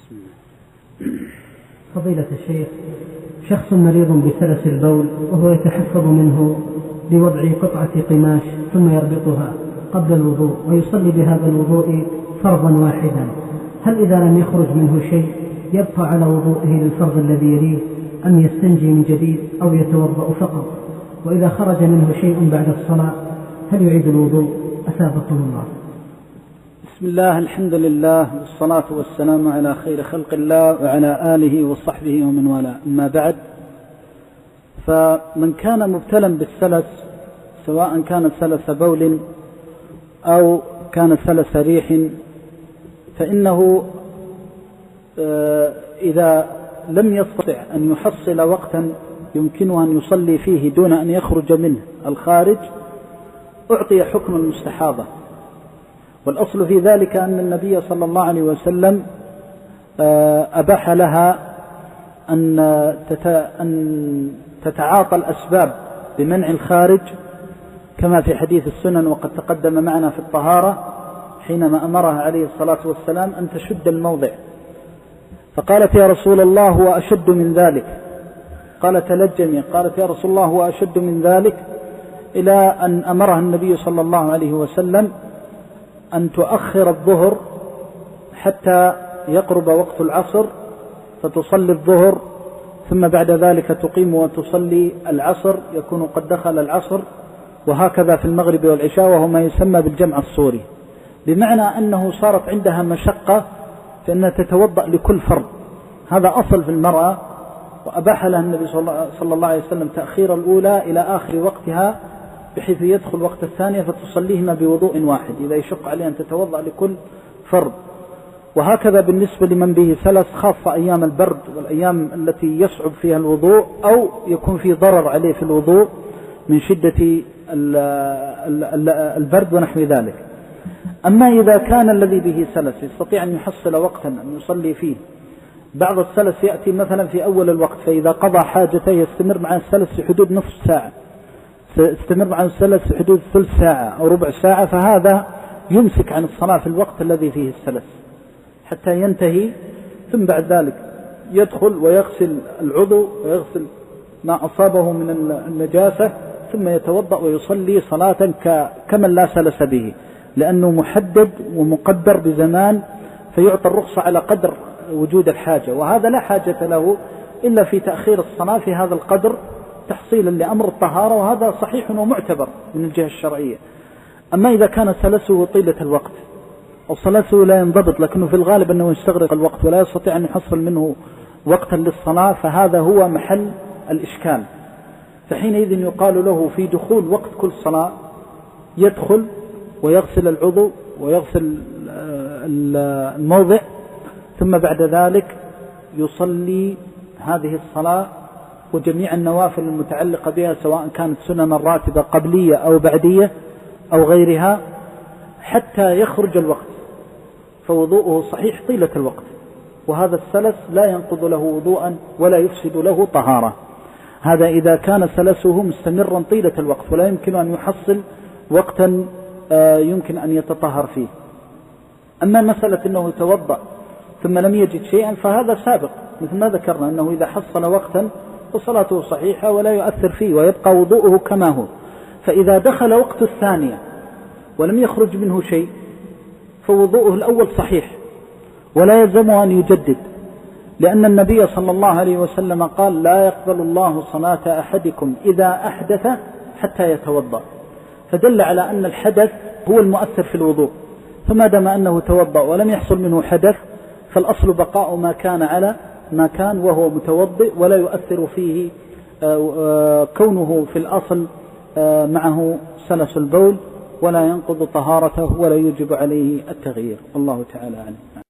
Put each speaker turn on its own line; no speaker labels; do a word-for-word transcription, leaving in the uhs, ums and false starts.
فضيلة الشيخ، شخص مريض بسلس البول وهو يتحفظ منه بوضع قطعة قماش ثم يربطها قبل الوضوء ويصلي بهذا الوضوء فرضا واحدا، هل إذا لم يخرج منه شيء يبقى على وضوءه للفرض الذي يليه أم يستنجي من جديد أو يتوضأ فقط؟ وإذا خرج منه شيء بعد الصلاة هل يعيد الوضوء؟ أثابكم الله.
بسم الله، الحمد لله، والصلاة والسلام على خير خلق الله وعلى آله وصحبه ومن والاه، أما بعد، فمن كان مبتلا بالسلس سواء كان سلس بول أو كان سلس ريح فإنه إذا لم يستطع أن يحصل وقتا يمكنه أن يصلي فيه دون أن يخرج منه الخارج أعطي حكم المستحاضة. والأصل في ذلك أن النبي صلى الله عليه وسلم أباح لها أن تتعاطى الأسباب بمنع الخارج كما في حديث السنن، وقد تقدم معنا في الطهارة حينما أمرها عليه الصلاة والسلام أن تشد الموضع، فقالت يا رسول الله هو أشد من ذلك، قال تلجمي، قالت يا رسول الله هو أشد من ذلك، إلى أن أمرها النبي صلى الله عليه وسلم أن تؤخر الظهر حتى يقرب وقت العصر فتصلي الظهر، ثم بعد ذلك تقيم وتصلي العصر، يكون قد دخل العصر، وهكذا في المغرب والعشاء، وهو ما يسمى بالجمع الصوري، بمعنى أنه صارت عندها مشقة فإنها تتوضأ لكل فرض. هذا أصل في المرأة، وأباح لها النبي صلى الله عليه وسلم تأخير الأولى إلى آخر وقتها بحيث يدخل وقت الثانية فتصليهما بوضوء واحد إذا يشق عليها أن تتوضأ لكل فرض. وهكذا بالنسبة لمن به سلس، خاصة أيام البرد والأيام التي يصعب فيها الوضوء أو يكون في ضرر عليه في الوضوء من شدة البرد ونحو ذلك. أما إذا كان الذي به سلس يستطيع أن يحصل وقتا أن يصلي فيه، بعض السلس يأتي مثلا في أول الوقت، فإذا قضى حاجته يستمر مع السلس في حدود نصف ساعة، يستمر مع السلس في حدود ثلث ساعة أو ربع ساعة، فهذا يمسك عن الصلاة في الوقت الذي فيه السلس حتى ينتهي، ثم بعد ذلك يدخل ويغسل العضو ويغسل ما أصابه من النجاسة، ثم يتوضأ ويصلي صلاة كمن لا سلس به، لأنه محدد ومقدر بزمان، فيعطى الرخصة على قدر وجود الحاجة، وهذا لا حاجة له إلا في تأخير الصلاة في هذا القدر تحصيلا لأمر الطهارة، وهذا صحيح ومعتبر من الجهة الشرعية. أما إذا كان سلسه طيلة الوقت أو سلسه لا ينضبط لكنه في الغالب أنه يستغرق الوقت ولا يستطيع أن يحصل منه وقتا للصلاة، فهذا هو محل الإشكال، فحينئذ يقال له في دخول وقت كل صلاة يدخل ويغسل العضو ويغسل الموضع، ثم بعد ذلك يصلي هذه الصلاة وجميع النوافل المتعلقة بها سواء كانت سنن الراتبة قبلية أو بعدية أو غيرها حتى يخرج الوقت، فوضوءه صحيح طيلة الوقت، وهذا السلس لا ينقض له وضوءا ولا يفسد له طهارة. هذا إذا كان سلسه مستمرا طيلة الوقت ولا يمكن أن يحصل وقتا يمكن أن يتطهر فيه. أما مسألة أنه يتوضأ ثم لم يجد شيئا فهذا سابق، مثل ما ذكرنا أنه إذا حصل وقتا فصلاته صحيحة ولا يؤثر فيه ويبقى وضوءه كما هو. فإذا دخل وقت الثانية ولم يخرج منه شيء فوضوءه الأول صحيح ولا يلزمه أن يجدد، لأن النبي صلى الله عليه وسلم قال لا يقبل الله صلاة أحدكم إذا أحدث حتى يتوضأ، فدل على أن الحدث هو المؤثر في الوضوء، فما دام أنه توضأ ولم يحصل منه حدث فالأصل بقاء ما كان على ما كان وهو متوضئ، ولا يؤثر فيه كونه في الأصل معه سلس البول، ولا ينقض طهارته ولا يجب عليه التغيير. والله تعالى أعلم.